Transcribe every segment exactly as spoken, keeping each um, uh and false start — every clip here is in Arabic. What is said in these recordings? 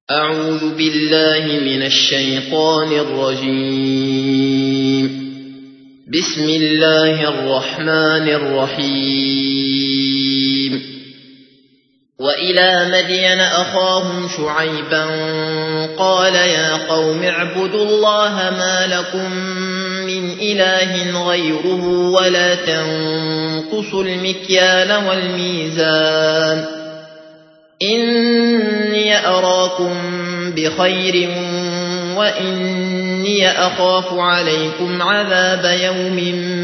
أعوذ بالله من الشيطان الرجيم. بسم الله الرحمن الرحيم. وإلى مدين أخاهم شعيبا قال يا قوم اعبدوا الله ما لكم من إله غيره ولا تنقصوا المكيال والميزان إني أراكم بخير وإني أخاف عليكم عذاب يوم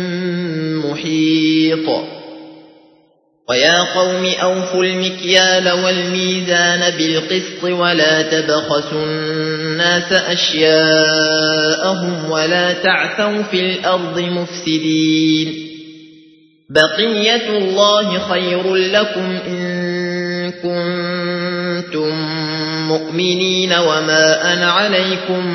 محيط. ويا قوم أوفوا المكيال والميزان بالقسط ولا تبخسوا الناس أشياءهم ولا تعثوا في الأرض مفسدين. بقية الله خير لكم إن كنتم مؤمنين وما أنا عليكم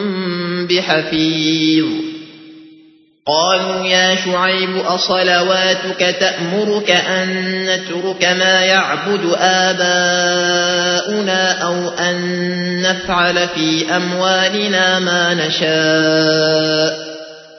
بحفيظ. قالوا يا شعيب أصلواتك تأمرك أن نترك ما يعبد آباؤنا أو أن نفعل في أموالنا ما نشاء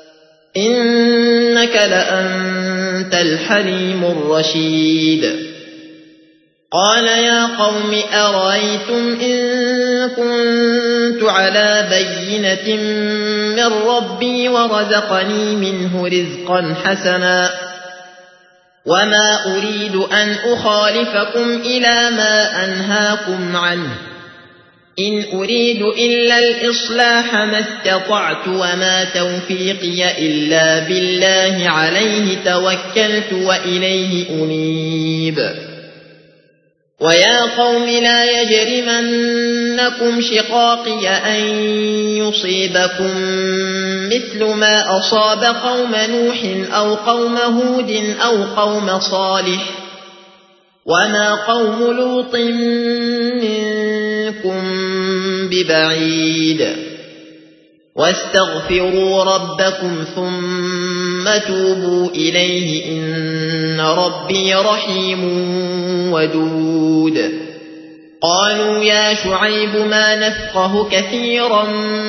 إنك لأنت الحليم الرشيد. قال يا قوم أرأيتم إن كنت على بينة من ربي ورزقني منه رزقا حسنا وما أريد أن أخالفكم إلى ما أنهاكم عنه إن أريد إلا الإصلاح ما استطعت وما توفيقي إلا بالله عليه توكلت وإليه أنيب. ويا قوم لا يجرمنكم شقاقي أن يصيبكم مثل ما أصاب قوم نوح أو قوم هود أو قوم صالح وما قوم لوط منكم ببعيد. واستغفروا ربكم ثم توبوا إليه إن ربي رحيم ودود. قالوا يا شعيب ما نفقه كثيرا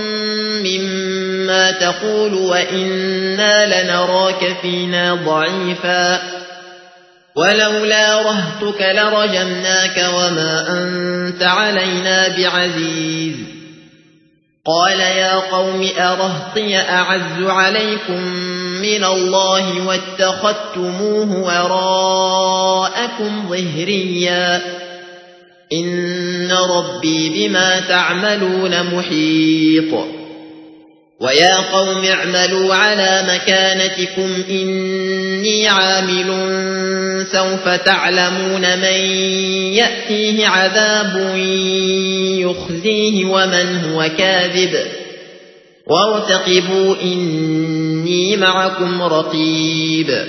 مما تقول وإنا لنراك فينا ضعيفا ولولا رهتك لرجمناك وما أنت علينا بعزيز. قال يا قوم أرهطي أعز عليكم من الله واتخذتموه وراءكم ظهريا إن ربي بما تعملون محيط. ويا قوم اعملوا على مكانتكم إني عامل سوف تعلمون من يأتيه عذاب يخزيه ومن هو كاذب وارتقبوا إني معكم رقيب.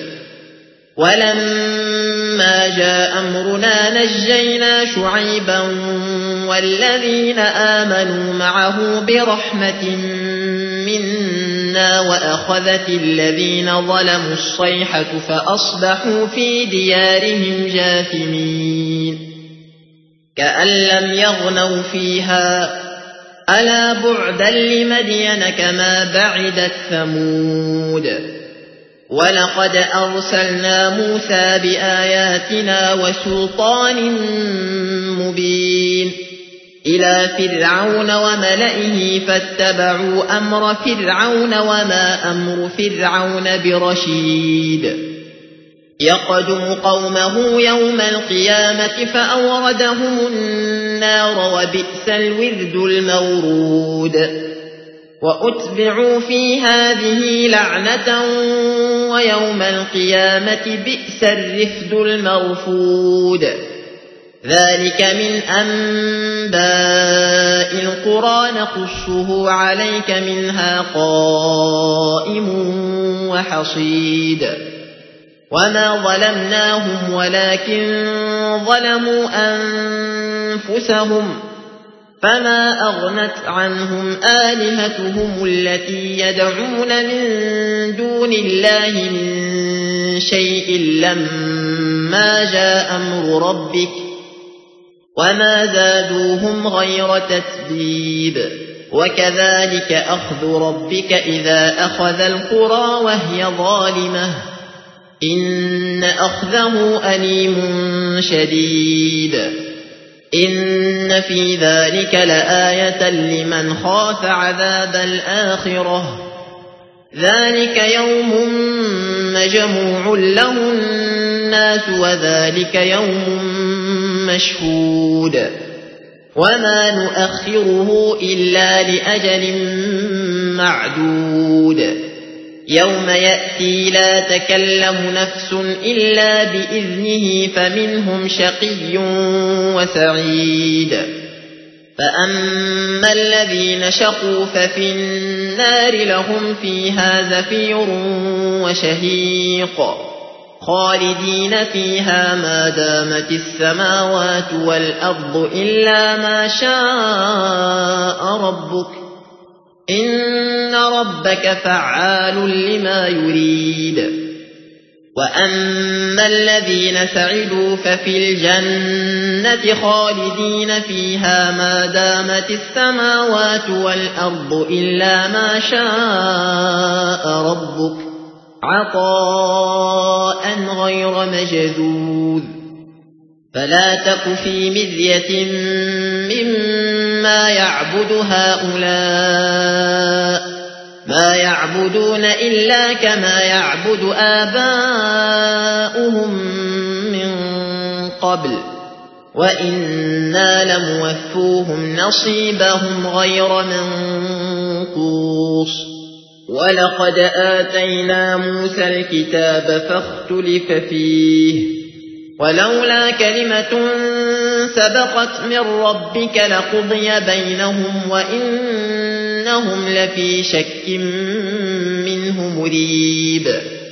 ولما جاء أمرنا نجينا شعيبا والذين آمنوا معه برحمة منا وأخذت الذين ظلموا الصيحة فأصبحوا في ديارهم جاثمين كأن لم يغنوا فيها ألا بعدا لمدين كما بعدت ثمود. ولقد أرسلنا موسى بآياتنا وسلطان مبين إلى فرعون وملئه فاتبعوا أمر فرعون وما أمر فرعون برشيد. يقدم قومه يوم القيامة فأوردهم النار وبئس الورد المورود. وأتبعوا في هذه لعنة ويوم القيامة بئس الرفد المرفود. ذلك من أنباء القرى نقصه عليك منها قائم وحصيد. وما ظلمناهم ولكن ظلموا أنفسهم فما أغنت عنهم آلهتهم التي يدعون من دون الله من شيء لما جاء أمر ربك وما زادوهم غير تتبيب وكذلك أخذ ربك إذا أخذ القرى وهي ظالمة إن أخذه أليم شديد إن في ذلك لآية لمن خاف عذاب الآخرة ذلك يوم مجموع له الناس وذلك يوم مشهود وما نؤخره إلا لأجل معدود يوم يأتي لا تكلم نفس إلا بإذنه فمنهم شقي وسعيد فأما الذين شقوا ففي النار لهم فيها زفير وشهيق خالدين فيها ما دامت السماوات والأرض إلا ما شاء ربك إن ربك فعال لما يريد وأما الذين سعدوا ففي الجنة خالدين فيها ما دامت السماوات والأرض إلا ما شاء ربك عطاء غير مجذوذ فلا تك في مذية مما يعبد هؤلاء ما يعبدون إلا كما يعبد آباؤهم من قبل وإنا لموفوهم نصيبهم غير منقوص ولقد آتينا موسى الكتاب فاختلف فيه ولولا كلمة سبقت من ربك لقضي بينهم وإنهم لفي شك منه مريب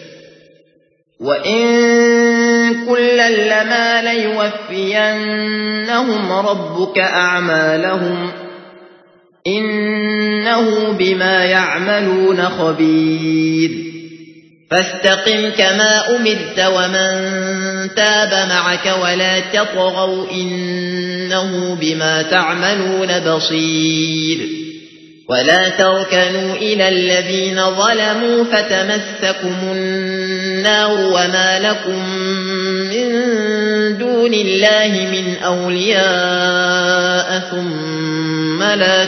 وإن كلا لما ليوفينهم ربك أعمالهم إنه بما يعملون خبير فاستقم كما أمرت ومن تاب معك ولا تطغوا إنه بما تعملون بصير ولا تركنوا إلى الذين ظلموا فتمسكم النار وما لكم من دون الله من أولياء ثم لا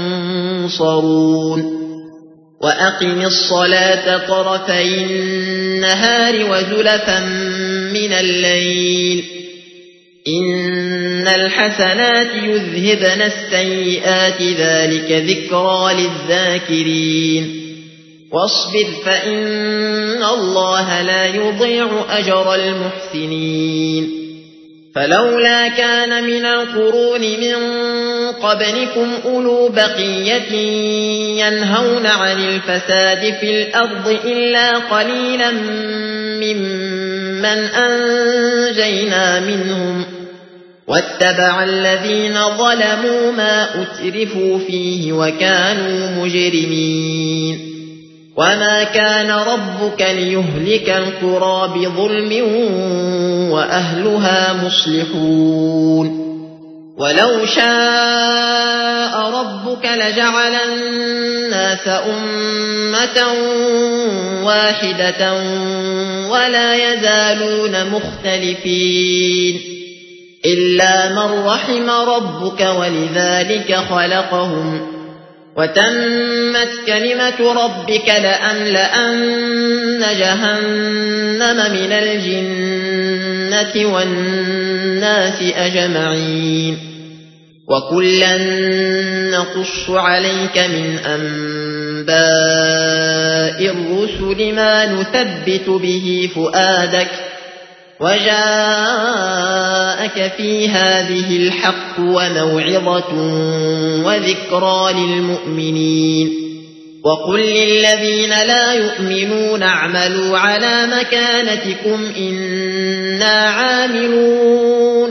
تنصرون وأقم الصلاة طرفي النهار وزلفا من الليل إن الحسنات يذهبن السيئات ذلك ذكرى للذاكرين واصبر فإن الله لا يضيع أجر المحسنين فلولا كان من القرون من قبلكم أولو بقية ينهون عن الفساد في الأرض إلا قليلا ممن أنجينا منهم واتبع الذين ظلموا ما أترفوا فيه وكانوا مجرمين وما كان ربك ليهلك القرى بظلم وأهلها مصلحون ولو شاء ربك لجعل الناس أمة واحدة ولا يزالون مختلفين إلا من رحم ربك ولذلك خلقهم وتمت كلمة ربك لأملأن جهنم من الجنة والناس أجمعين وكلا نقص عليك من أنباء الرسل ما نثبت به فؤادك وجاءك في هذه الحق وموعظة وذكرى للمؤمنين وقل للذين لا يؤمنون اعملوا على مكانتكم إنا عاملون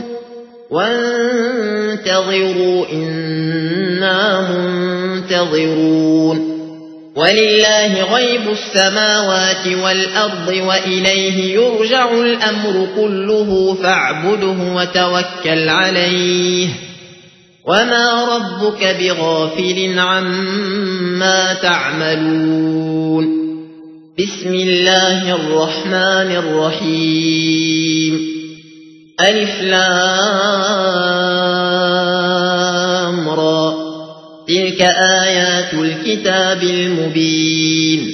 وانتظروا إنا منتظرون ولله غيب السماوات والأرض وإليه يرجع الأمر كله فاعبده وتوكل عليه وما ربك بغافل عما تعملون. بسم الله الرحمن الرحيم. ألف لام را تلك آيات الكتاب المبين.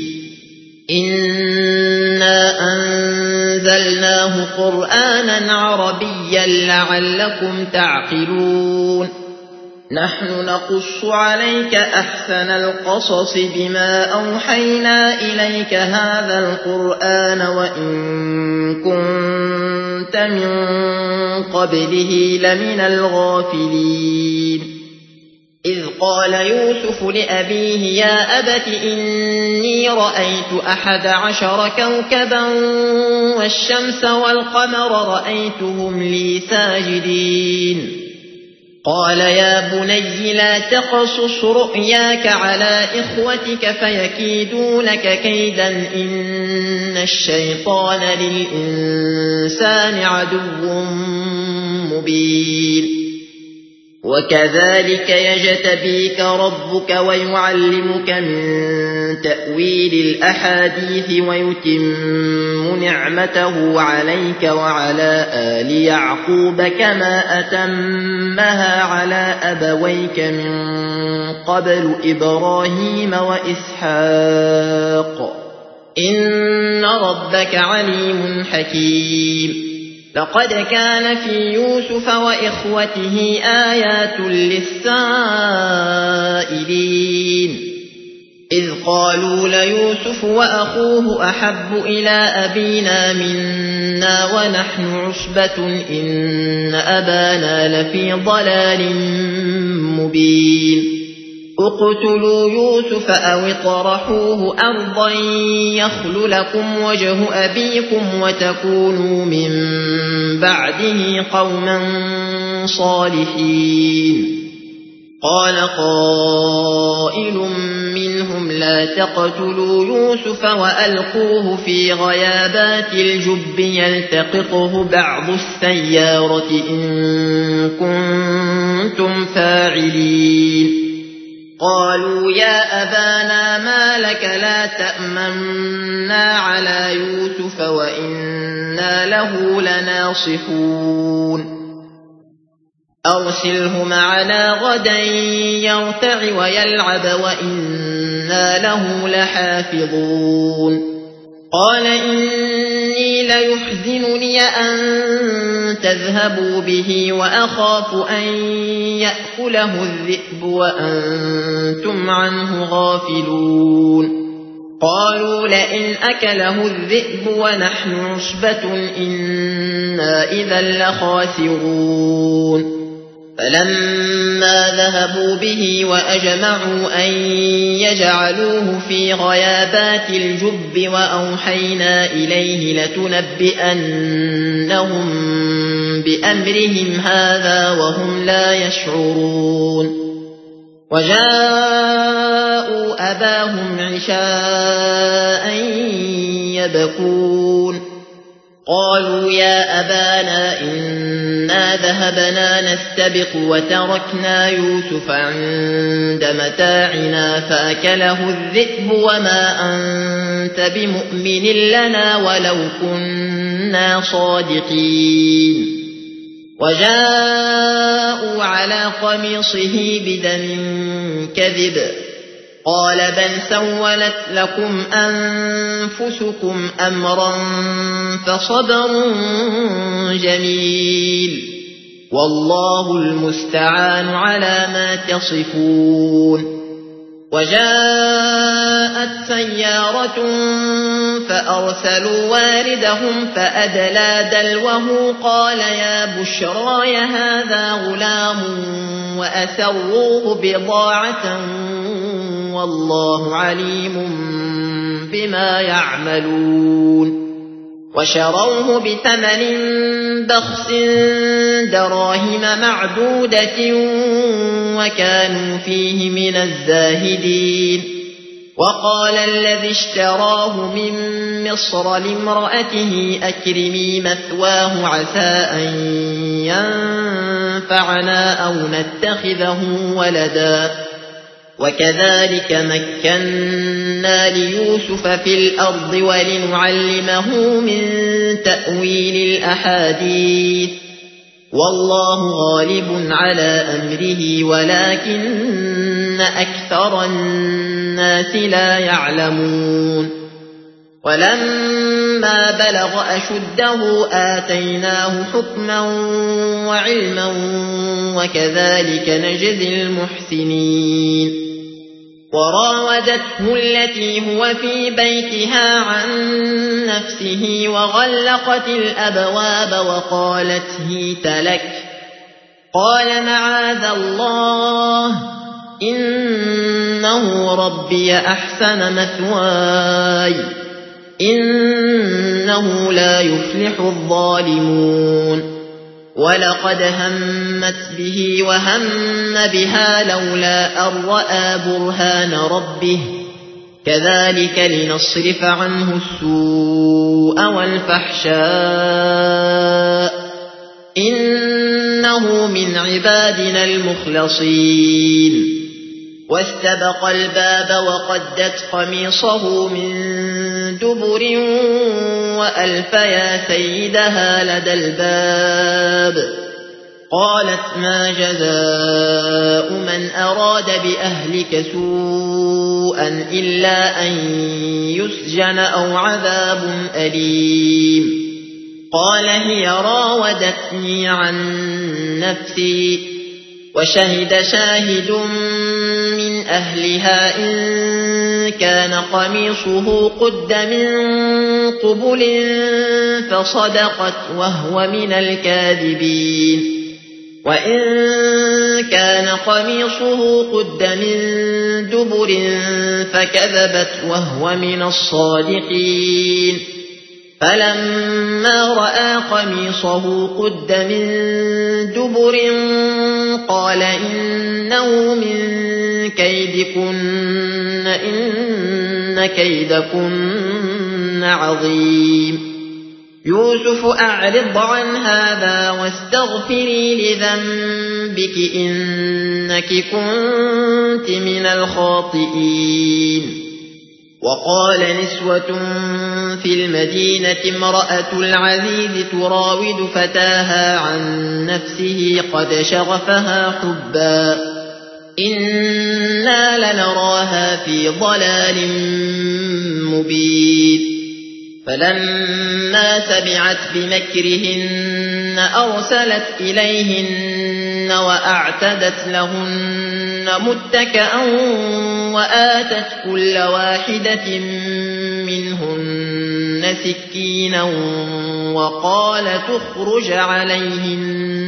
إنا أنزلناه قرآنا عربيا لعلكم تعقلون. نحن نقص عليك أحسن القصص بما أوحينا إليك هذا القرآن وإن كنت من قبله لمن الغافلين. إذ قال يوسف لأبيه يا أبت إني رأيت أحد عشر كوكبا والشمس والقمر رأيتهم لي ساجدين. قال يا بني لا تقصص رؤياك على إخوتك فيكيدوا لك كيدا إن الشيطان للإنسان عدو مبين. وكذلك يجتبيك ربك ويعلمك من تأويل الأحاديث ويتم نعمته عليك وعلى آل يعقوب كما أتمها على أبويك من قبل إبراهيم وإسحاق إن ربك عليم حكيم. لقد كان في يوسف وإخوته آيات للسائلين إذ قالوا ليوسف وأخوه أحب إلى أبينا منا ونحن عصبة إن أبانا لفي ضلال مبين. اقتلوا يوسف أو اطرحوه أرضا يخل لكم وجه أبيكم وتكونوا من بعده قوما صالحين. قال قائل منهم لا تقتلوا يوسف وألقوه في غيابات الجب يلتقطه بعض السيارة إن كنتم فاعلين. قالوا يا أبانا ما لك لا تأمنا على يوسف وإنا له لناصحون. أرسله معنا غدا يرتع ويلعب وإنا له لحافظون. قال إني ليحزنني أن تذهبوا به وأخاف أن يأكله الذئب وأنتم عنه غافلون. قالوا لئن أكله الذئب ونحن عصبة إنا إذا لخاسرون. فلما ذهبوا به وأجمعوا أن يجعلوه في غيابات الجب وأوحينا إليه لتنبئنهم بأمرهم هذا وهم لا يشعرون. وجاءوا أباهم عشاء يبكون. قالوا يا أبانا إنا ذهبنا نستبق وتركنا يوسف عند متاعنا فأكله الذئب وما أنت بمؤمن لنا ولو كنا صادقين. وجاءوا على قميصه بدم كذب قال بل سولت لكم أنفسكم أمرا فصبر جميل والله المستعان على ما تصفون. وجاءت سيارة فأرسلوا واردهم فأدلى دلوه قال يا بشراي هذا غلام وأسروه بضاعة والله عليم بما يعملون. وشروه بثمن بخس دراهم معدودة وكانوا فيه من الزاهدين. وقال الذي اشتراه من مصر لامرأته أكرمي مثواه عسى أن ينفعنا أو نتخذه ولدا وكذلك مكنا ليوسف في الأرض ولنعلمه من تأويل الأحاديث والله غالب على أمره ولكن أكثر الناس لا يعلمون ولما بلغ أشده آتيناه حكما وعلما وكذلك نجزي المحسنين وراودته التي هو في بيتها عن نفسه وغلقت الأبواب وقالت هيت لك قال معاذ الله إنه ربي أحسن مثواي إنه لا يفلح الظالمون ولقد همت به وهم بها لولا أن رأى برهان ربه كذلك لنصرف عنه السوء والفحشاء إنه من عبادنا المخلصين واستبق الباب وقدت قميصه من دبر وألف يا سيدها لدى الباب قالت ما جزاء من أراد بأهلك سوءا إلا أن يسجن أو عذاب أليم قال هي راودتني عن نفسي وشهد شاهد من أهلها إن كان قميصه قد من قبل فصدقت وهو من الكاذبين وإن كان قميصه قد من دبر فكذبت وهو من الصادقين فلما رأى قميصه قد من دبر قال إنه من كيدكن إن كيدكن عظيم يوسف أعرض عن هذا واستغفري لذنبك إنك كنت من الخاطئين وقال نسوة في المدينة امرأة العزيز تراود فتاها عن نفسه قد شغفها حبا إنا لنراها في ضلال مبين فلما سمعت بمكرهن أرسلت إليهن وأعتدت لهن متكئا وآتت كل واحدة منهن سكينا وقال تخرج عليهن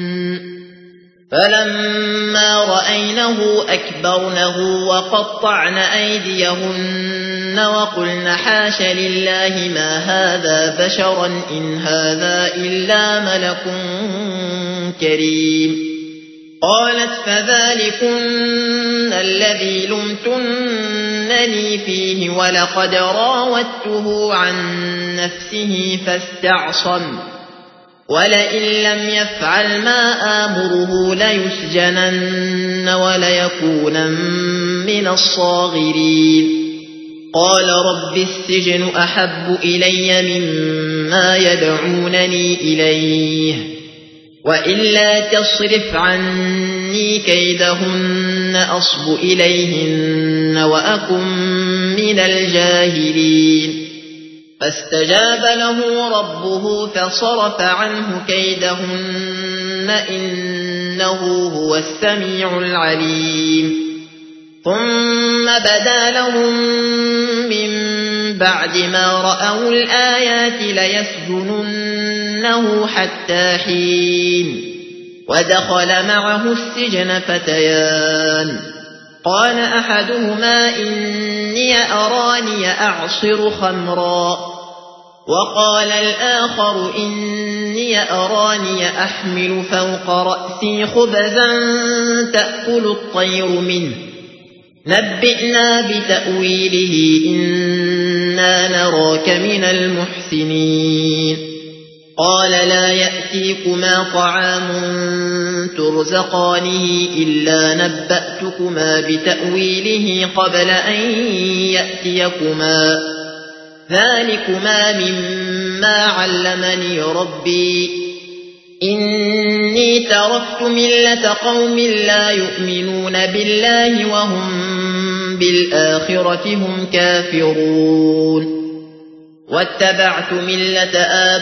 فلما رأينه أكبرنه وقطعن أيديهن وقلن حاش لله ما هذا بشرا إن هذا إلا ملك كريم قالت فذلكن الذي لمتنني فيه ولقد راودته عن نفسه فاستعصم ولئن لم يفعل ما آمره ليسجنن وليكونن من الصاغرين قال رب السجن أحب إلي مما يدعونني إليه وإلا تصرف عني كيدهن أصب إليهن وأكن من الجاهلين فاستجاب له ربه فصرف عنه كيدهن إنه هو السميع العليم ثم بدا لهم من بعد ما رأوا الآيات ليسجننه حتى حين ودخل معه السجن فتيان قال أحدهما إني أراني أعصر خمرا وقال الآخر إني أراني أحمل فوق رأسي خبزا تأكل الطير منه نبئنا بتأويله إنا نراك من المحسنين قال لا يأتيكما طعام ترزقانه إلا نبأتكما بتأويله قبل أن يأتيكما ذلكما مما علمني ربي إني تركت ملة قوم لا يؤمنون بالله وهم بالآخرة هم كافرون واتبعت ملة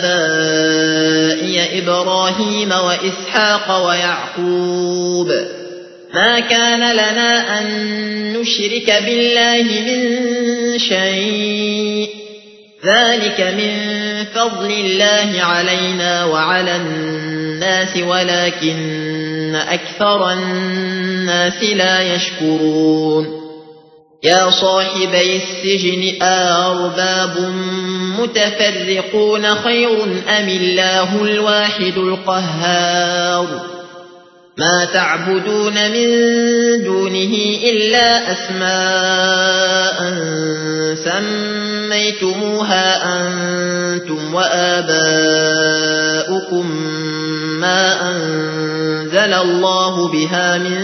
آبائي إبراهيم وإسحاق ويعقوب ما كان لنا أن نشرك بالله من شيء ذلك من فضل الله علينا وعلى الناس ولكن أكثر الناس لا يشكرون يا صاحبي السجن أأرباب متفرقون خير أم الله الواحد القهار ما تعبدون من دونه إلا أسماء سميتموها أنتم وآباؤكم ما أنزل الله بها من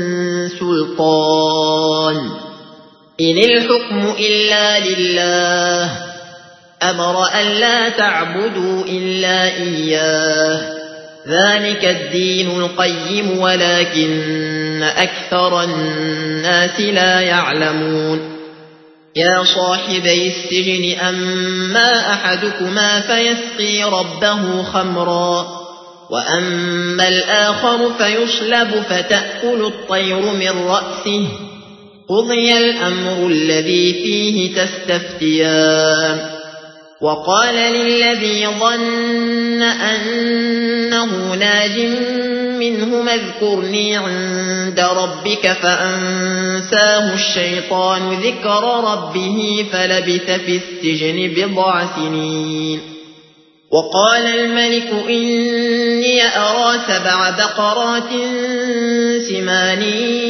سلطان إن الحكم إلا لله أمر أن لا تعبدوا إلا إياه ذلك الدين القيم ولكن أكثر الناس لا يعلمون يا صاحبي السجن أما أحدكما فيسقي ربه خمرا وأما الآخر فيصلب فتأكل الطير من رأسه قضي الأمر الذي فيه تستفتيان وقال للذي ظن أنه ناج منهما اذكرني عند ربك فأنساه الشيطان ذكر ربه فلبث في السجن بضع سنين وقال الملك إني أرى سبع بقرات سمان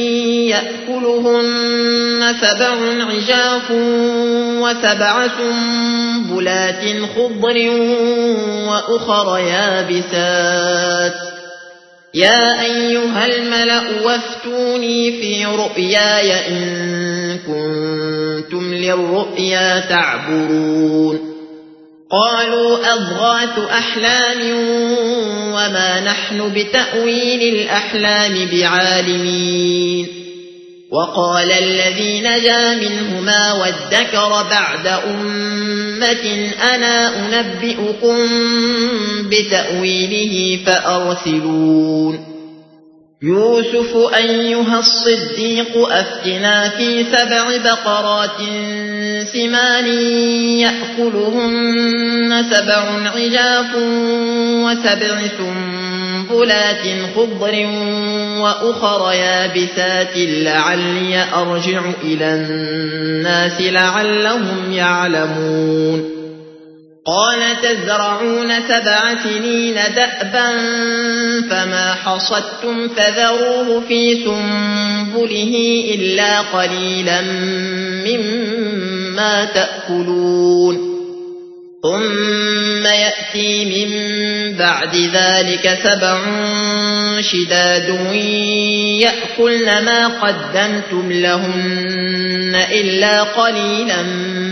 يأكلهن سبع عجاف وسبع سنبلات خضر وأخر يابسات يا أيها الملأ وافتوني في رؤياي إن كنتم للرؤيا تعبرون قالوا أضغاث أحلام وما نحن بتأويل الأحلام بعالمين وقال الذي نجا منهما وادكر بعد أمة أنا أنبئكم بتأويله فأرسلون يوسف أيها الصديق أفتنا في سبع بقرات سمان يأكلهن سبع عجاف وسبع سنبلات خضر وأخر يابسات لعلي أرجع إلى الناس لعلهم يعلمون قال تزرعون سبع سنين دأبا فما حصدتم فذروه في سنبله إلا قليلا مما تأكلون ثم يأتي من بعد ذلك سبع شداد يأكلن ما قدمتم لهن إلا قليلا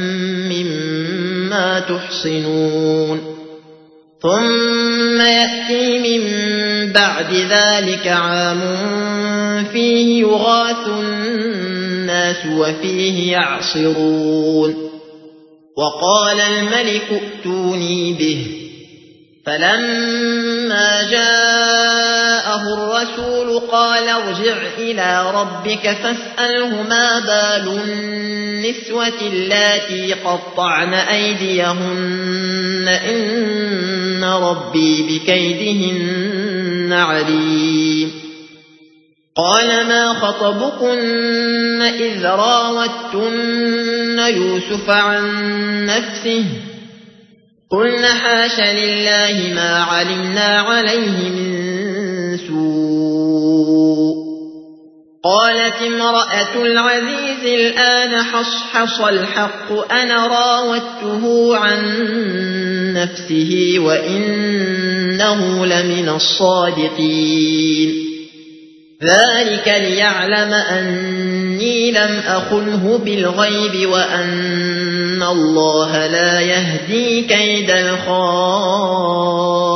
مما تحصنون ثم يأتي من بعد ذلك عام فيه يغاث الناس وفيه يعصرون وقال الملك ائتوني به فلما جاءه الرسول قال ارجع إلى ربك فاسأله ما بال النسوة اللاتي قطعن أيديهن إن ربي بكيدهن عليم قال ما خطبكن إذ راوتن يوسف عن نفسه قلنا حاش لله ما علمنا عليه من سوء قالت امرأة العزيز الآن حصحص الحق أنا راودته عن نفسه وإنه لمن الصادقين ذلك ليعلم أني لم أخنه بالغيب وأن الله لا يهدي كيد الخائنين.